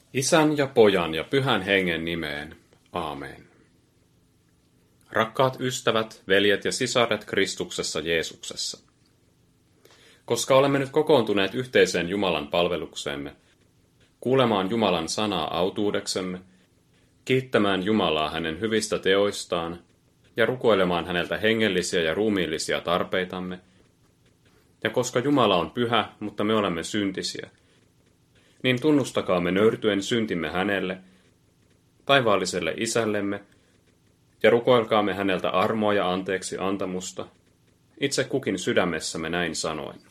Isän ja Pojan ja Pyhän Hengen nimeen. Aamen. Rakkaat ystävät, veljet ja sisaret Kristuksessa Jeesuksessa. Koska olemme nyt kokoontuneet yhteiseen Jumalan palvelukseemme, kuulemaan Jumalan sanaa autuudeksemme, kiittämään Jumalaa hänen hyvistä teoistaan ja rukoilemaan häneltä hengellisiä ja ruumiillisia tarpeitamme, ja koska Jumala on pyhä, mutta me olemme syntisiä, niin tunnustakaamme nöyrtyen syntimme hänelle, taivaalliselle isällemme, ja rukoilkaamme häneltä armoa ja anteeksi antamusta, itse kukin sydämessämme näin sanoen.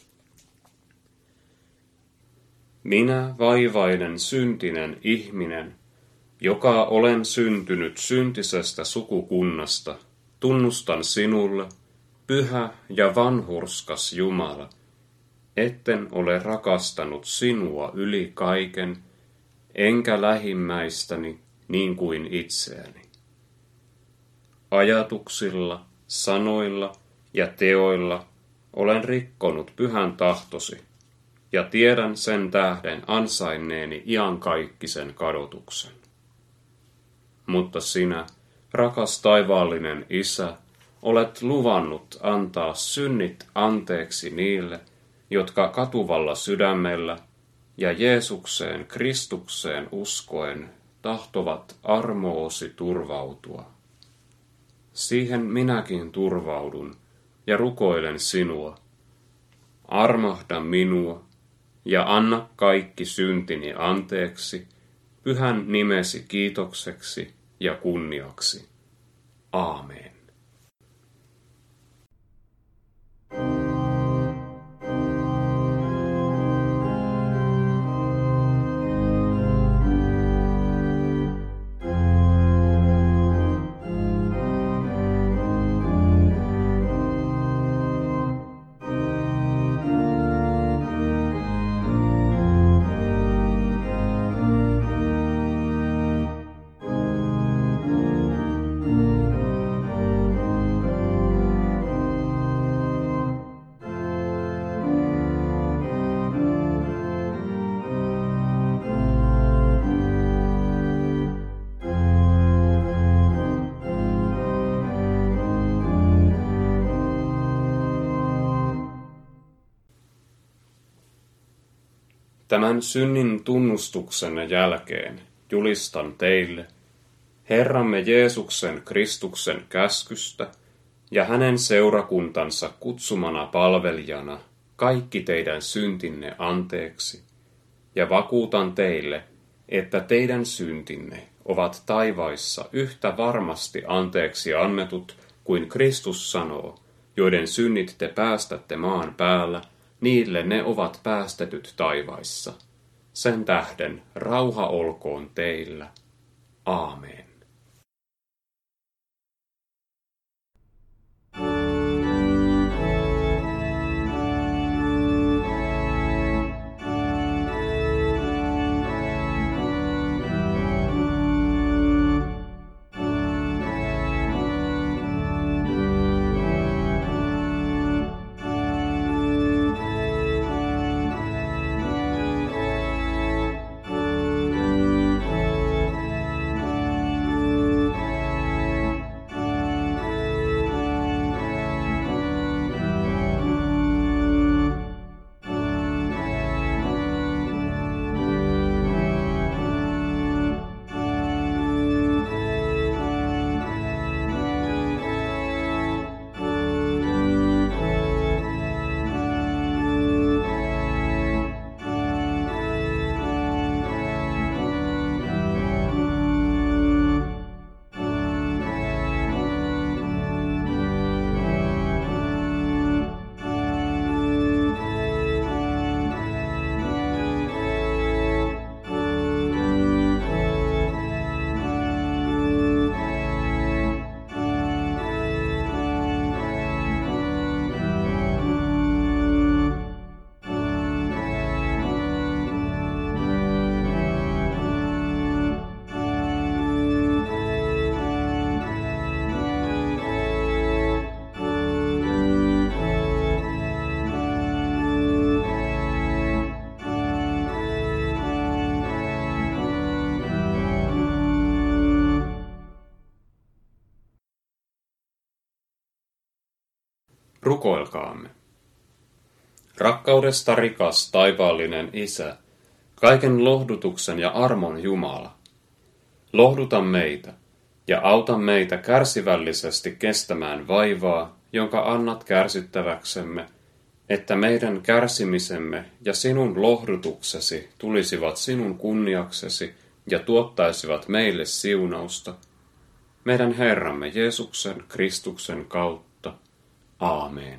Minä vaivainen syntinen ihminen, joka olen syntynyt syntisestä sukukunnasta, tunnustan sinulle, pyhä ja vanhurskas Jumala, etten ole rakastanut sinua yli kaiken, enkä lähimmäistäni niin kuin itseäni. Ajatuksilla, sanoilla ja teoilla olen rikkonut pyhän tahtosi, ja tiedän sen tähden ansainneeni iankaikkisen kadotuksen. Mutta sinä, rakas taivaallinen Isä, olet luvannut antaa synnit anteeksi niille, jotka katuvalla sydämellä ja Jeesukseen Kristukseen uskoen tahtovat armoosi turvautua. Siihen minäkin turvaudun ja rukoilen sinua. Armahda minua ja anna kaikki syntini anteeksi, pyhän nimesi kiitokseksi ja kunniaksi. Aamen. Tämän synnin tunnustuksen jälkeen julistan teille Herramme Jeesuksen Kristuksen käskystä ja hänen seurakuntansa kutsumana palvelijana kaikki teidän syntinne anteeksi, ja vakuutan teille, että teidän syntinne ovat taivaissa yhtä varmasti anteeksi annetut kuin Kristus sanoo, joiden synnit te päästätte maan päällä, niille ne ovat päästetyt taivaissa. Sen tähden rauha olkoon teillä. Aamen. Rukoilkaamme. Rakkaudesta rikas taivaallinen Isä, kaiken lohdutuksen ja armon Jumala, lohduta meitä ja auta meitä kärsivällisesti kestämään vaivaa, jonka annat kärsittäväksemme, että meidän kärsimisemme ja sinun lohdutuksesi tulisivat sinun kunniaksesi ja tuottaisivat meille siunausta, meidän Herramme Jeesuksen Kristuksen kautta. Aamen.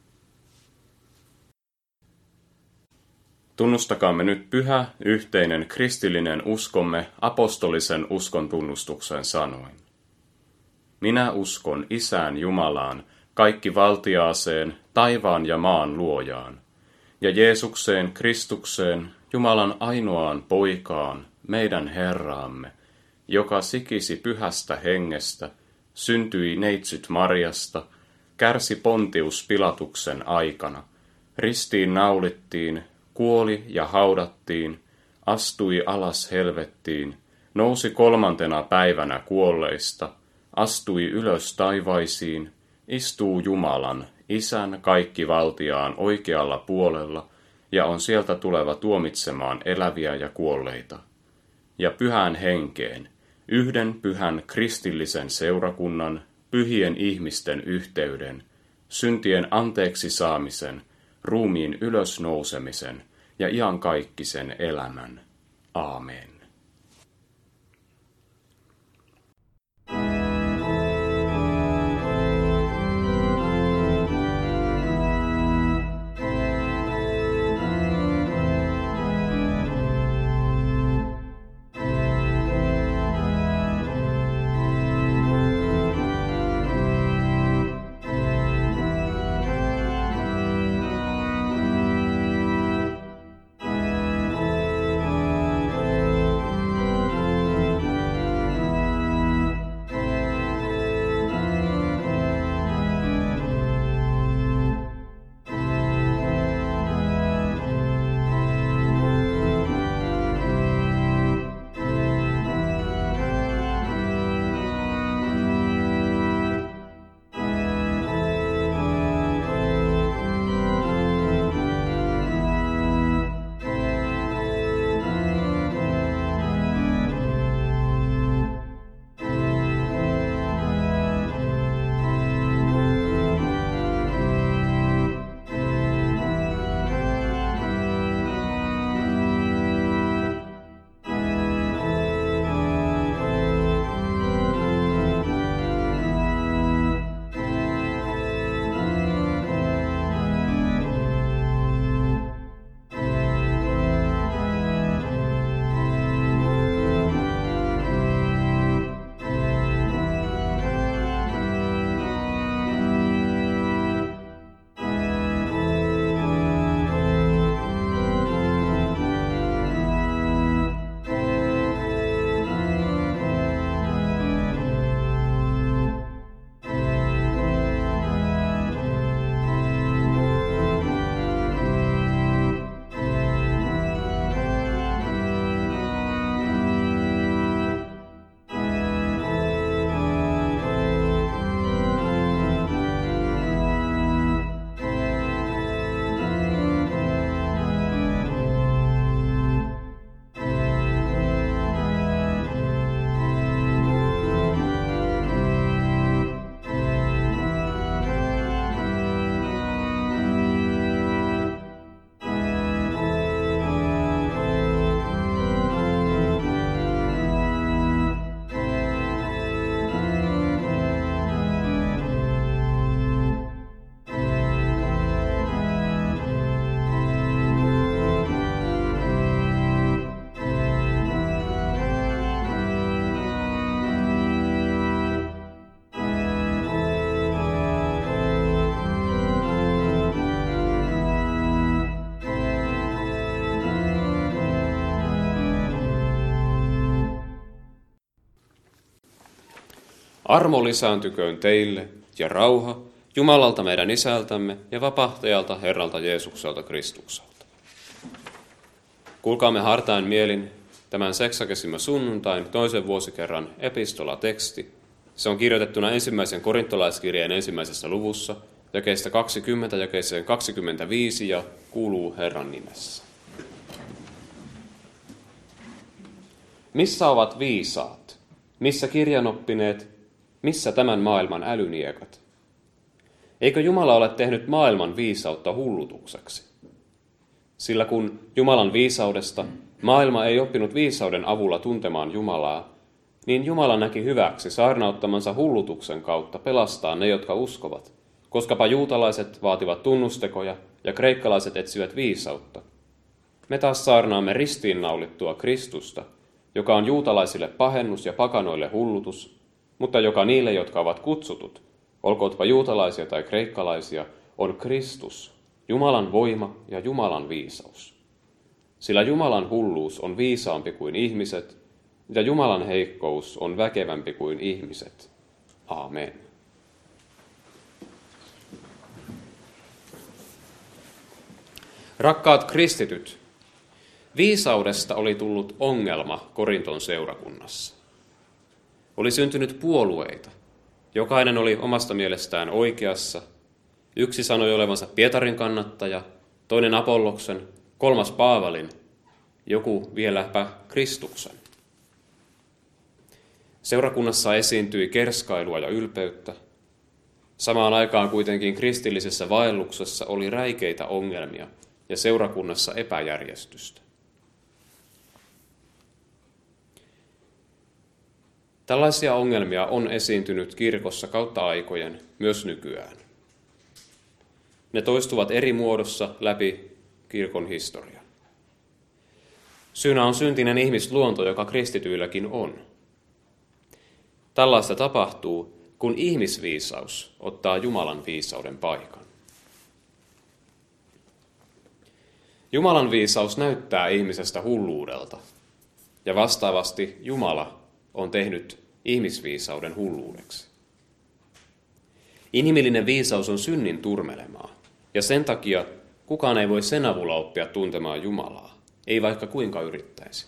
Tunnustakaamme nyt pyhä, yhteinen kristillinen uskomme apostolisen uskon tunnustuksen sanoin. Minä uskon Isään Jumalaan, kaikkivaltiaaseen, taivaan ja maan luojaan, ja Jeesukseen Kristukseen, Jumalan ainoaan poikaan, meidän Herraamme, joka sikisi pyhästä hengestä, syntyi neitsyt Marjasta, kärsi Pontius Pilatuksen aikana, ristiin naulittiin, kuoli ja haudattiin, astui alas helvettiin, nousi 3. päivänä kuolleista, astui ylös taivaisiin, istuu Jumalan, Isän kaikkivaltiaan oikealla puolella ja on sieltä tuleva tuomitsemaan eläviä ja kuolleita. Ja pyhään henkeen, yhden pyhän kristillisen seurakunnan, pyhien ihmisten yhteyden, syntien anteeksi saamisen, ruumiin ylösnousemisen ja iankaikkisen elämän. Aamen. Armo lisääntyköön teille ja rauha Jumalalta meidän Isältämme ja vapahtajalta Herralta Jeesukselta Kristukselta. Kuulkaamme hartain mielin tämän seksakesimä sunnuntain toisen vuosikerran epistolateksti. Se on kirjoitettuna ensimmäisen korintolaiskirjeen 1. luvussa, jakeista 20 jakeeseen 25 ja kuuluu Herran nimessä. Missä ovat viisaat? Missä kirjanoppineet? Missä tämän maailman älyniekat? Eikö Jumala ole tehnyt maailman viisautta hullutukseksi? Sillä kun Jumalan viisaudesta maailma ei oppinut viisauden avulla tuntemaan Jumalaa, niin Jumala näki hyväksi saarnauttamansa hullutuksen kautta pelastaa ne, jotka uskovat, koskapa juutalaiset vaativat tunnustekoja ja kreikkalaiset etsivät viisautta. Me taas saarnaamme ristiinnaulittua Kristusta, joka on juutalaisille pahennus ja pakanoille hullutus, mutta joka niille, jotka ovat kutsutut, olkootpa juutalaisia tai kreikkalaisia, on Kristus, Jumalan voima ja Jumalan viisaus. Sillä Jumalan hulluus on viisaampi kuin ihmiset, ja Jumalan heikkous on väkevämpi kuin ihmiset. Aamen. Rakkaat kristityt, viisaudesta oli tullut ongelma Korinton seurakunnassa. Oli syntynyt puolueita. Jokainen oli omasta mielestään oikeassa. Yksi sanoi olevansa Pietarin kannattaja, toinen Apolloksen, kolmas Paavalin, joku vieläpä Kristuksen. Seurakunnassa esiintyi kerskailua ja ylpeyttä. Samaan aikaan kuitenkin kristillisessä vaelluksessa oli räikeitä ongelmia ja seurakunnassa epäjärjestystä. Tällaisia ongelmia on esiintynyt kirkossa kautta aikojen myös nykyään. Ne toistuvat eri muodossa läpi kirkon historian. Syynä on syntinen ihmisluonto, joka kristityilläkin on. Tällaista tapahtuu, kun ihmisviisaus ottaa Jumalan viisauden paikan. Jumalan viisaus näyttää ihmisestä hulluudelta, ja vastaavasti Jumala on tehnyt ihmisviisauden hulluudeksi. Inhimillinen viisaus on synnin turmelemaa, ja sen takia kukaan ei voi sen avulla oppia tuntemaan Jumalaa, ei vaikka kuinka yrittäisi.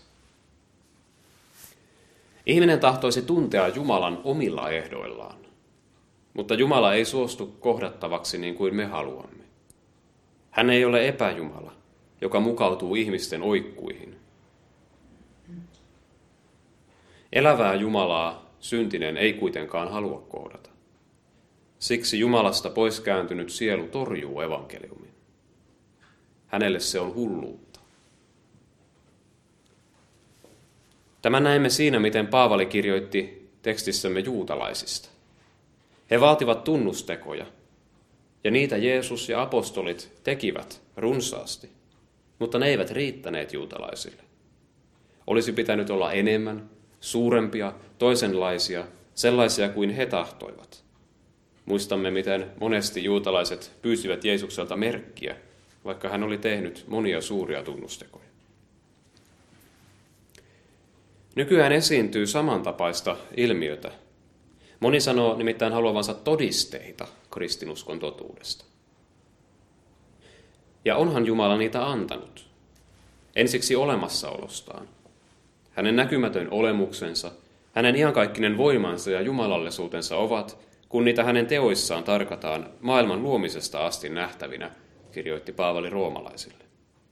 Ihminen tahtoisi tuntea Jumalan omilla ehdoillaan, mutta Jumala ei suostu kohdattavaksi niin kuin me haluamme. Hän ei ole epäjumala, joka mukautuu ihmisten oikkuihin. Elävää Jumalaa syntinen ei kuitenkaan halua kohdata. Siksi Jumalasta pois kääntynyt sielu torjuu evankeliumin. Hänelle se on hulluutta. Tämän näemme siinä, miten Paavali kirjoitti tekstissämme juutalaisista. He vaativat tunnustekoja, ja niitä Jeesus ja apostolit tekivät runsaasti, mutta ne eivät riittäneet juutalaisille. Olisi pitänyt olla enemmän, suurempia, toisenlaisia, sellaisia kuin he tahtoivat. Muistamme, miten monesti juutalaiset pyysivät Jeesukselta merkkiä, vaikka hän oli tehnyt monia suuria tunnustekoja. Nykyään esiintyy samantapaista ilmiötä. Moni sanoo nimittäin haluavansa todisteita kristinuskon totuudesta. Ja onhan Jumala niitä antanut. Ensiksi olemassaolostaan. Hänen näkymätön olemuksensa, hänen iankaikkinen voimansa ja jumalallisuutensa ovat, kun niitä hänen teoissaan tarkataan maailman luomisesta asti nähtävinä, kirjoitti Paavali roomalaisille.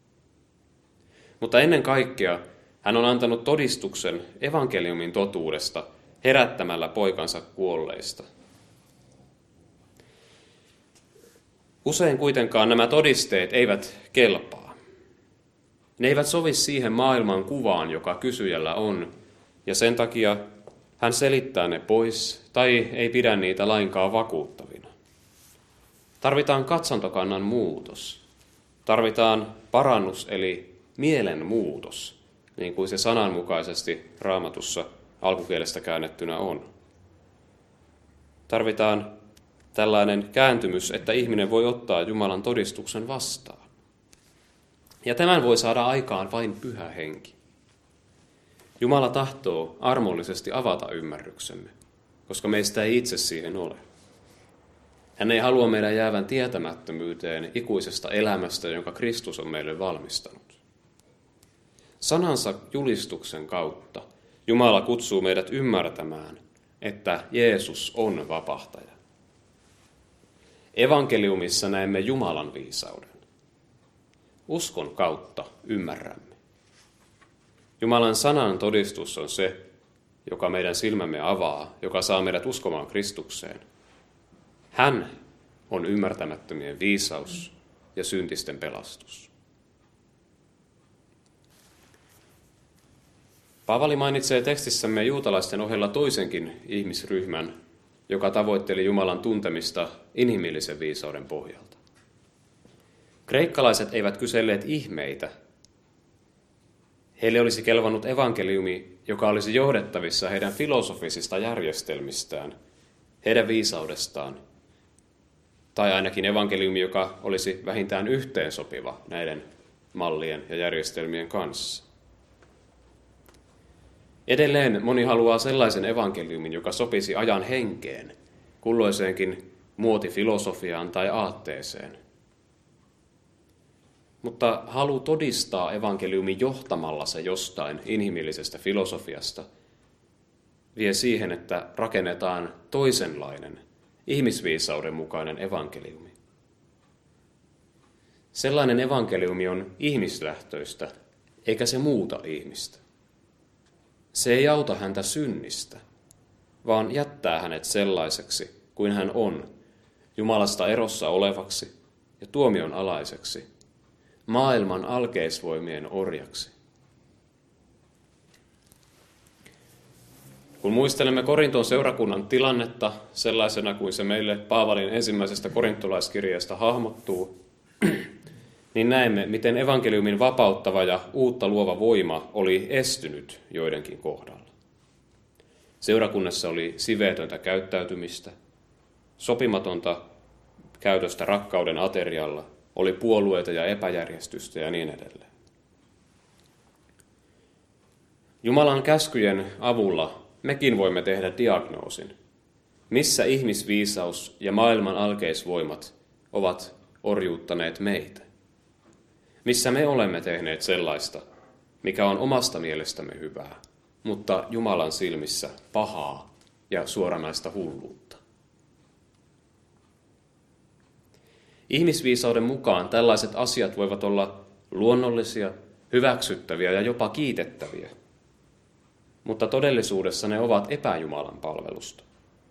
Mutta ennen kaikkea hän on antanut todistuksen evankeliumin totuudesta herättämällä poikansa kuolleista. Usein kuitenkaan nämä todisteet eivät kelpaa. Ne eivät sovi siihen maailman kuvaan, joka kysyjällä on, ja sen takia hän selittää ne pois tai ei pidä niitä lainkaan vakuuttavina. Tarvitaan katsantokannan muutos. Tarvitaan parannus eli mielen muutos, niin kuin se sananmukaisesti Raamatussa alkukielestä käännettynä on. Tarvitaan tällainen kääntymys, että ihminen voi ottaa Jumalan todistuksen vastaan. Ja tämän voi saada aikaan vain Pyhä Henki. Jumala tahtoo armollisesti avata ymmärryksemme, koska meistä ei itse siihen ole. Hän ei halua meidän jäävän tietämättömyyteen ikuisesta elämästä, jonka Kristus on meille valmistanut. Sanansa julistuksen kautta Jumala kutsuu meidät ymmärtämään, että Jeesus on vapahtaja. Evankeliumissa näemme Jumalan viisauden. Uskon kautta ymmärrämme. Jumalan sanan todistus on se, joka meidän silmämme avaa, joka saa meidät uskomaan Kristukseen. Hän on ymmärtämättömien viisaus ja syntisten pelastus. Paavali mainitsee tekstissämme juutalaisten ohella toisenkin ihmisryhmän, joka tavoitteli Jumalan tuntemista inhimillisen viisauden pohjalta. Kreikkalaiset eivät kyselleet ihmeitä. Heille olisi kelvannut evankeliumi, joka olisi johdettavissa heidän filosofisista järjestelmistään, heidän viisaudestaan, tai ainakin evankeliumi, joka olisi vähintään yhteensopiva näiden mallien ja järjestelmien kanssa. Edelleen moni haluaa sellaisen evankeliumin, joka sopisi ajan henkeen, kulloiseenkin muotifilosofiaan tai aatteeseen. Mutta halu todistaa evankeliumin johtamalla se jostain inhimillisestä filosofiasta vie siihen, että rakennetaan toisenlainen, ihmisviisauden mukainen evankeliumi. Sellainen evankeliumi on ihmislähtöistä, eikä se muuta ihmistä. Se ei auta häntä synnistä, vaan jättää hänet sellaiseksi kuin hän on, Jumalasta erossa olevaksi ja tuomion alaiseksi, maailman alkeisvoimien orjaksi. Kun muistelemme Korinton seurakunnan tilannetta sellaisena kuin se meille Paavalin ensimmäisestä korintolaiskirjeestä hahmottuu, niin näemme, miten evankeliumin vapauttava ja uutta luova voima oli estynyt joidenkin kohdalla. Seurakunnassa oli siveetöntä käyttäytymistä, sopimatonta käytöstä rakkauden aterialla, oli puolueita ja epäjärjestystä ja niin edelleen. Jumalan käskyjen avulla mekin voimme tehdä diagnoosin, missä ihmisviisaus ja maailman alkeisvoimat ovat orjuuttaneet meitä. Missä me olemme tehneet sellaista, mikä on omasta mielestämme hyvää, mutta Jumalan silmissä pahaa ja suoranaista hulluutta. Ihmisviisauden mukaan tällaiset asiat voivat olla luonnollisia, hyväksyttäviä ja jopa kiitettäviä, mutta todellisuudessa ne ovat epäjumalan palvelusta.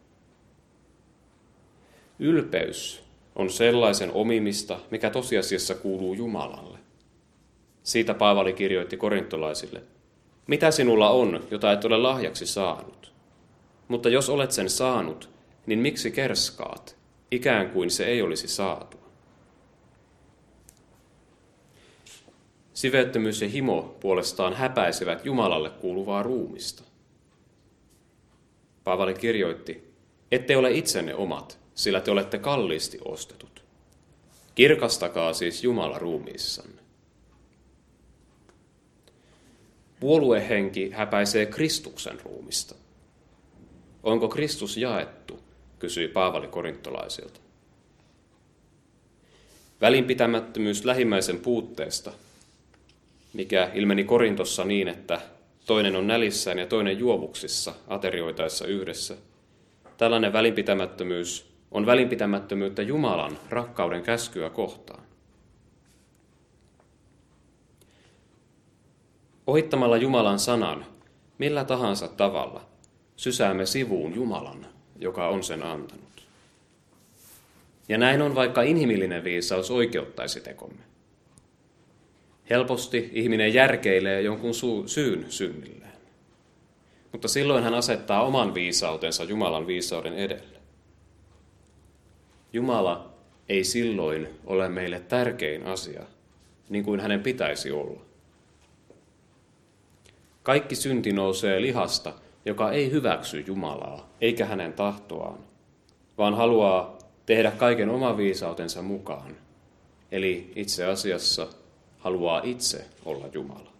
Ylpeys on sellaisen omimista, mikä tosiasiassa kuuluu Jumalalle. Siitä Paavali kirjoitti korintolaisille: mitä sinulla on, jota et ole lahjaksi saanut? Mutta jos olet sen saanut, niin miksi kerskaat, ikään kuin se ei olisi saatu? Siveettömyys ja himo puolestaan häpäisevät Jumalalle kuuluvaa ruumista. Paavali kirjoitti: ette ole itsenne omat, sillä te olette kalliisti ostetut. Kirkastakaa siis Jumala ruumiissanne. Puoluehenki häpäisee Kristuksen ruumista. Onko Kristus jaettu, kysyi Paavali korintolaisilta. Välinpitämättömyys lähimmäisen puutteesta, mikä ilmeni Korintossa niin, että toinen on nälissään ja toinen juovuksissa aterioitaessa yhdessä. Tällainen välinpitämättömyys on välinpitämättömyyttä Jumalan rakkauden käskyä kohtaan. Ohittamalla Jumalan sanan millä tahansa tavalla sysäämme sivuun Jumalan, joka on sen antanut. Ja näin on, vaikka inhimillinen viisaus oikeuttaisi tekomme. Helposti ihminen järkeilee jonkun syyn synnilleen, mutta silloin hän asettaa oman viisautensa Jumalan viisauden edelle. Jumala ei silloin ole meille tärkein asia, niin kuin hänen pitäisi olla. Kaikki synti nousee lihasta, joka ei hyväksy Jumalaa eikä hänen tahtoaan, vaan haluaa tehdä kaiken oman viisautensa mukaan, eli itse asiassa haluaa itse olla Jumala.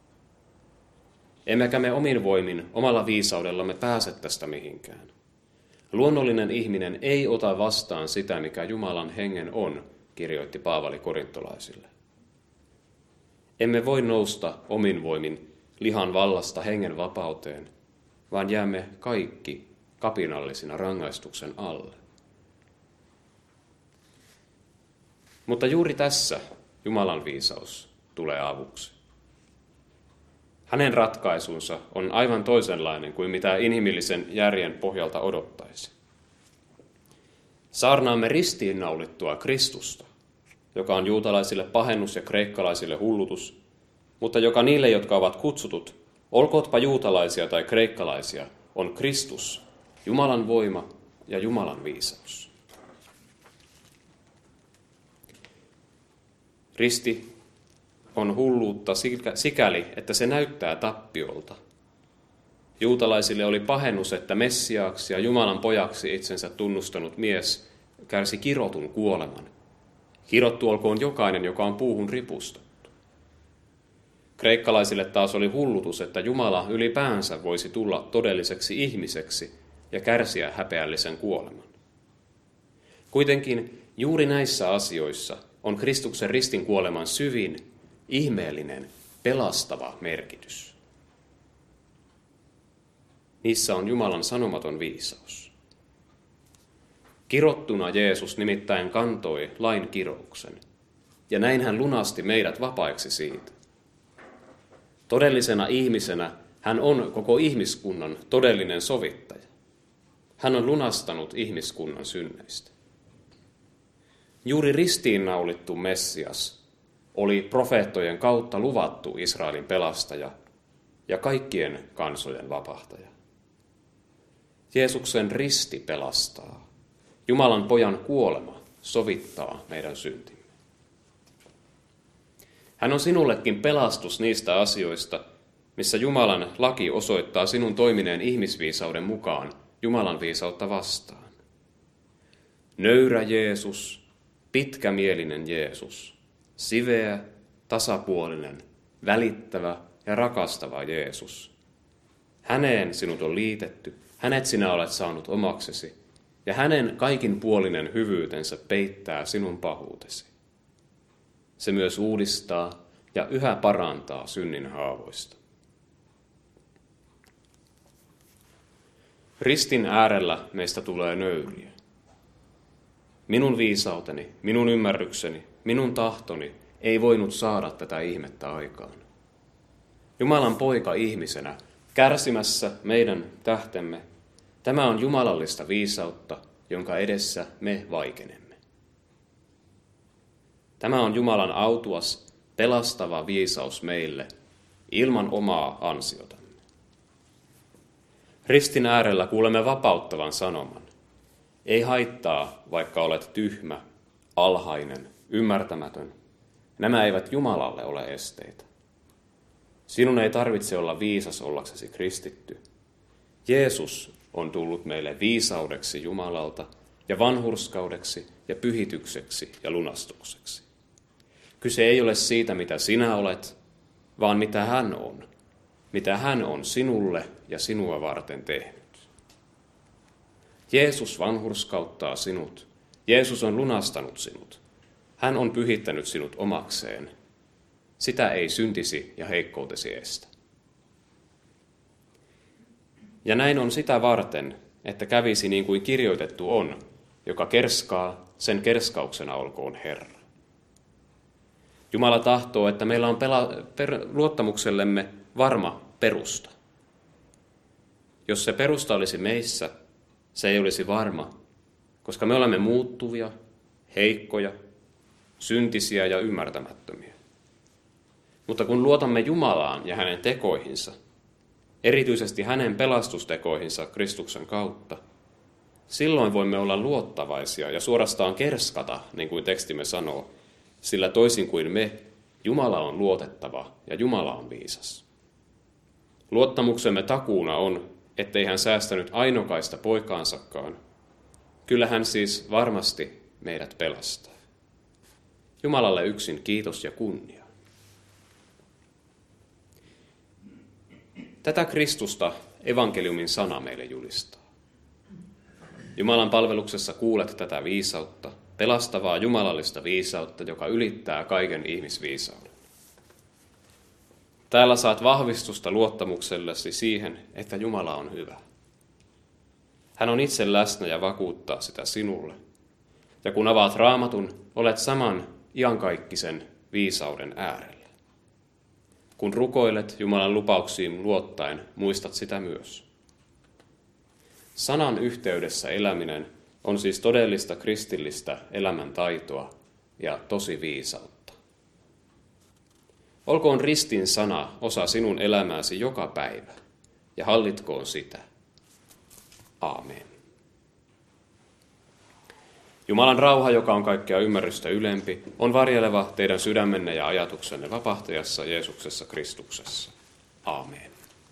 Emmekä me omin voimin, omalla viisaudellamme pääse tästä mihinkään. Luonnollinen ihminen ei ota vastaan sitä, mikä Jumalan hengen on, kirjoitti Paavali korintolaisille. Emme voi nousta omin voimin lihan vallasta hengen vapauteen, vaan jäämme kaikki kapinallisina rangaistuksen alle. Mutta juuri tässä Jumalan viisaus tulee avuksi. Hänen ratkaisunsa on aivan toisenlainen kuin mitä inhimillisen järjen pohjalta odottaisi. Saarnaamme ristiinnaulittua Kristusta, joka on juutalaisille pahennus ja kreikkalaisille hullutus, mutta joka niille, jotka ovat kutsutut, olkootpa juutalaisia tai kreikkalaisia, on Kristus, Jumalan voima ja Jumalan viisaus. Risti on hulluutta sikäli, että se näyttää tappiolta. Juutalaisille oli pahennus, että Messiaaksi ja Jumalan pojaksi itsensä tunnustanut mies kärsi kirotun kuoleman. Kirottu olkoon jokainen, joka on puuhun ripustettu. Kreikkalaisille taas oli hullutus, että Jumala ylipäänsä voisi tulla todelliseksi ihmiseksi ja kärsiä häpeällisen kuoleman. Kuitenkin juuri näissä asioissa on Kristuksen ristin kuoleman syvin, ihmeellinen, pelastava merkitys. Niissä on Jumalan sanomaton viisaus. Kirottuna Jeesus nimittäin kantoi lain kirouksen, ja näin hän lunasti meidät vapaiksi siitä. Todellisena ihmisenä hän on koko ihmiskunnan todellinen sovittaja. Hän on lunastanut ihmiskunnan synneistä. Juuri ristiinnaulittu Messias oli profeettojen kautta luvattu Israelin pelastaja ja kaikkien kansojen vapahtaja. Jeesuksen risti pelastaa. Jumalan pojan kuolema sovittaa meidän syntimme. Hän on sinullekin pelastus niistä asioista, missä Jumalan laki osoittaa sinun toimineen ihmisviisauden mukaan Jumalan viisautta vastaan. Nöyrä Jeesus, pitkämielinen Jeesus, siveä, tasapuolinen, välittävä ja rakastava Jeesus. Häneen sinut on liitetty, hänet sinä olet saanut omaksesi, ja hänen kaikinpuolinen hyvyytensä peittää sinun pahuutesi. Se myös uudistaa ja yhä parantaa synnin haavoista. Ristin äärellä meistä tulee nöyriä. Minun viisauteni, minun ymmärrykseni, minun tahtoni ei voinut saada tätä ihmettä aikaan. Jumalan poika ihmisenä, kärsimässä meidän tähtemme, tämä on jumalallista viisautta, jonka edessä me vaikenemme. Tämä on Jumalan autuas, pelastava viisaus meille, ilman omaa ansiotamme. Ristin äärellä kuulemme vapauttavan sanoman. Ei haittaa, vaikka olet tyhmä, alhainen, ymmärtämätön. Nämä eivät Jumalalle ole esteitä. Sinun ei tarvitse olla viisas ollaksesi kristitty. Jeesus on tullut meille viisaudeksi Jumalalta ja vanhurskaudeksi ja pyhitykseksi ja lunastukseksi. Kyse ei ole siitä, mitä sinä olet, vaan mitä hän on. Mitä hän on sinulle ja sinua varten tehnyt. Jeesus vanhurskauttaa sinut. Jeesus on lunastanut sinut. Hän on pyhittänyt sinut omakseen. Sitä ei syntisi ja heikkoutesi estä. Ja näin on sitä varten, että kävisi niin kuin kirjoitettu on, joka kerskaa, sen kerskauksena olkoon Herra. Jumala tahtoo, että meillä on luottamuksellemme varma perusta. Jos se perusta olisi meissä, se ei olisi varma, koska me olemme muuttuvia, heikkoja, syntisiä ja ymmärtämättömiä. Mutta kun luotamme Jumalaan ja hänen tekoihinsa, erityisesti hänen pelastustekoihinsa Kristuksen kautta, silloin voimme olla luottavaisia ja suorastaan kerskata, niin kuin tekstimme sanoo, sillä toisin kuin me, Jumala on luotettava ja Jumala on viisas. Luottamuksemme takuuna on, ettei hän säästänyt ainokaista poikaansakaan. Kyllä hän siis varmasti meidät pelastaa. Jumalalle yksin kiitos ja kunnia. Tätä Kristusta evankeliumin sana meille julistaa. Jumalan palveluksessa kuulet tätä viisautta, pelastavaa jumalallista viisautta, joka ylittää kaiken ihmisviisauden. Täällä saat vahvistusta luottamuksellesi siihen, että Jumala on hyvä. Hän on itse läsnä ja vakuuttaa sitä sinulle. Ja kun avaat Raamatun, olet saman iankaikkisen viisauden äärellä. Kun rukoilet Jumalan lupauksiin luottaen, muistat sitä myös. Sanan yhteydessä eläminen on siis todellista kristillistä elämäntaitoa ja tosi viisautta. Olkoon ristin sana osa sinun elämääsi joka päivä ja hallitkoon sitä. Aamen. Jumalan rauha, joka on kaikkea ymmärrystä ylempi, on varjeleva teidän sydämenne ja ajatuksenne vapahtajassa Jeesuksessa Kristuksessa. Aamen.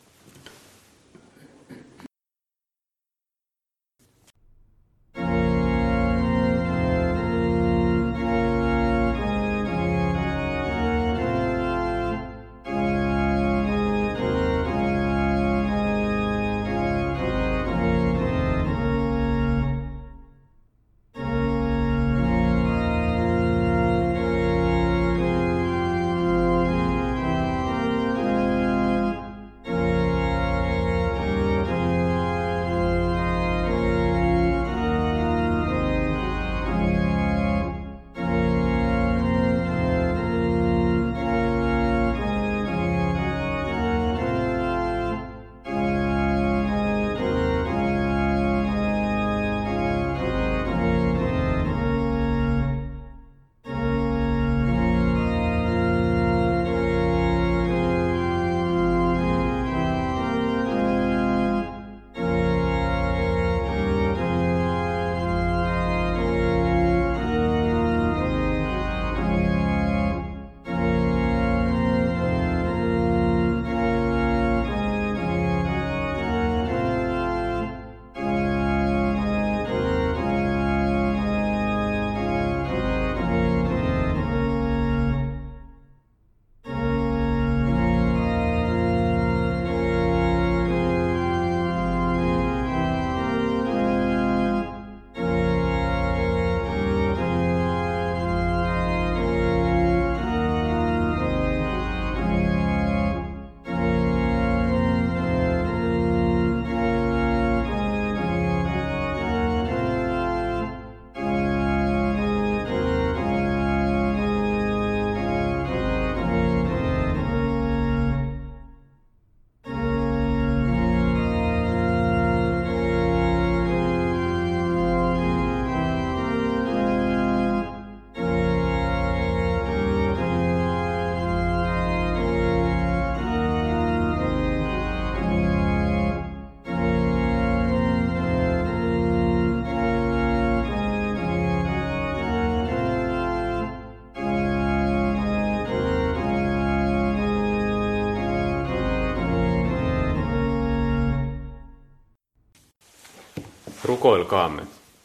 Rukoilkaamme.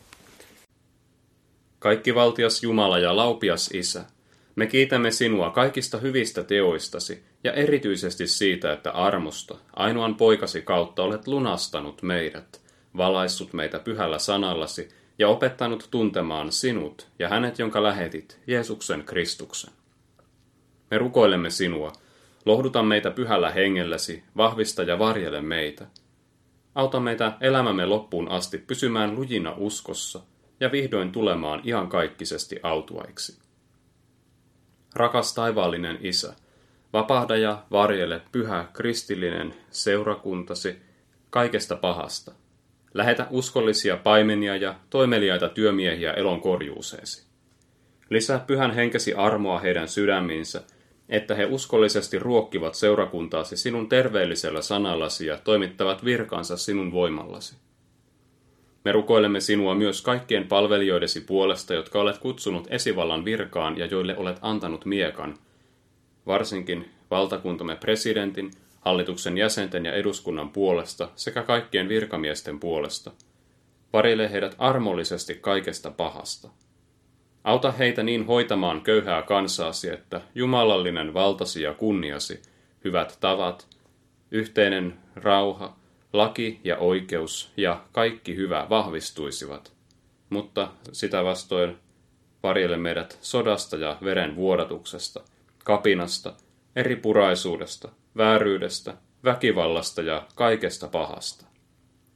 Kaikkivaltias Jumala ja laupias Isä, me kiitämme sinua kaikista hyvistä teoistasi ja erityisesti siitä, että armosta, ainoan poikasi kautta olet lunastanut meidät, valaissut meitä pyhällä sanallasi ja opettanut tuntemaan sinut ja hänet, jonka lähetit, Jeesuksen Kristuksen. Me rukoilemme sinua, lohduta meitä pyhällä hengelläsi, vahvista ja varjele meitä. Auta meitä elämämme loppuun asti pysymään lujina uskossa ja vihdoin tulemaan iankaikkisesti autuaiksi. Rakas taivaallinen Isä, vapahda ja varjele pyhä kristillinen seurakuntasi kaikesta pahasta. Lähetä uskollisia paimenia ja toimeliaita työmiehiä elon korjuuseesi. Lisää pyhän henkesi armoa heidän sydämiinsä, että he uskollisesti ruokkivat seurakuntaasi sinun terveellisellä sanallasi ja toimittavat virkansa sinun voimallasi. Me rukoilemme sinua myös kaikkien palvelijoidesi puolesta, jotka olet kutsunut esivallan virkaan ja joille olet antanut miekan, varsinkin valtakuntamme presidentin, hallituksen jäsenten ja eduskunnan puolesta sekä kaikkien virkamiesten puolesta. Varjele heidät armollisesti kaikesta pahasta. Auta heitä niin hoitamaan köyhää kansaasi, että jumalallinen valtasi ja kunniasi, hyvät tavat, yhteinen rauha, laki ja oikeus ja kaikki hyvä vahvistuisivat. Mutta sitä vastoin varjele meidät sodasta ja veren vuodatuksesta, kapinasta, eripuraisuudesta, vääryydestä, väkivallasta ja kaikesta pahasta.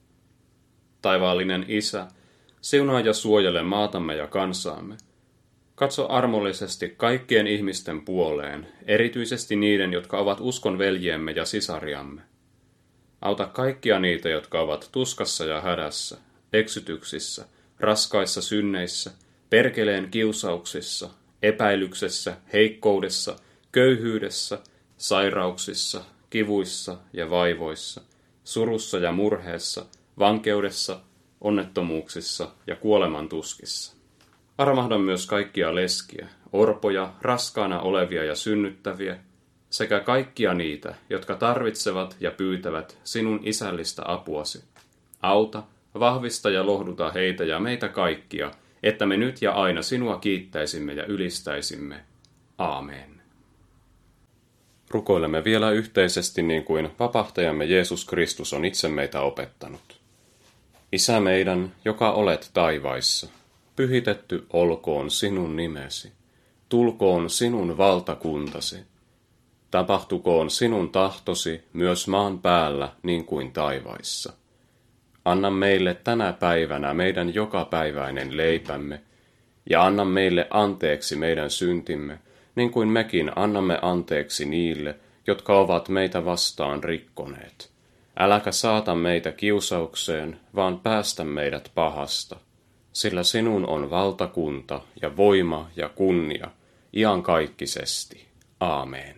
Taivaallinen Isä, siunaa ja suojele maatamme ja kansaamme. Katso armollisesti kaikkien ihmisten puoleen, erityisesti niiden, jotka ovat uskon veljiemme ja sisariamme. Auta kaikkia niitä, jotka ovat tuskassa ja hädässä, eksytyksissä, raskaissa synneissä, perkeleen kiusauksissa, epäilyksessä, heikkoudessa, köyhyydessä, sairauksissa, kivuissa ja vaivoissa, surussa ja murheessa, vankeudessa, onnettomuuksissa ja kuolemantuskissa. Armahda myös kaikkia leskiä, orpoja, raskaana olevia ja synnyttäviä, sekä kaikkia niitä, jotka tarvitsevat ja pyytävät sinun isällistä apuasi. Auta, vahvista ja lohduta heitä ja meitä kaikkia, että me nyt ja aina sinua kiittäisimme ja ylistäisimme. Aamen. Rukoilemme vielä yhteisesti niin kuin vapahtajamme Jeesus Kristus on itse meitä opettanut. Isä meidän, joka olet taivaissa, pyhitetty olkoon sinun nimesi, tulkoon sinun valtakuntasi. Tapahtukoon sinun tahtosi myös maan päällä niin kuin taivaissa. Anna meille tänä päivänä meidän jokapäiväinen leipämme, ja anna meille anteeksi meidän syntimme, niin kuin mekin annamme anteeksi niille, jotka ovat meitä vastaan rikkoneet. Äläkä saata meitä kiusaukseen, vaan päästä meidät pahasta, sillä sinun on valtakunta ja voima ja kunnia iankaikkisesti. Aamen.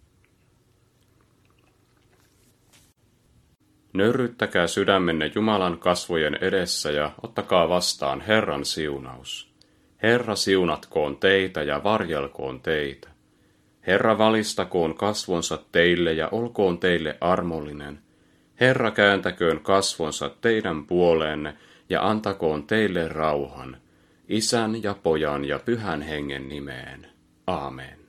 Nöyryyttäkää sydämenne Jumalan kasvojen edessä ja ottakaa vastaan Herran siunaus. Herra siunatkoon teitä ja varjelkoon teitä. Herra valistakoon kasvonsa teille ja olkoon teille armollinen. Herra kääntäköön kasvonsa teidän puoleenne ja antakoon teille rauhan, Isän ja Pojan ja Pyhän Hengen nimeen. Aamen.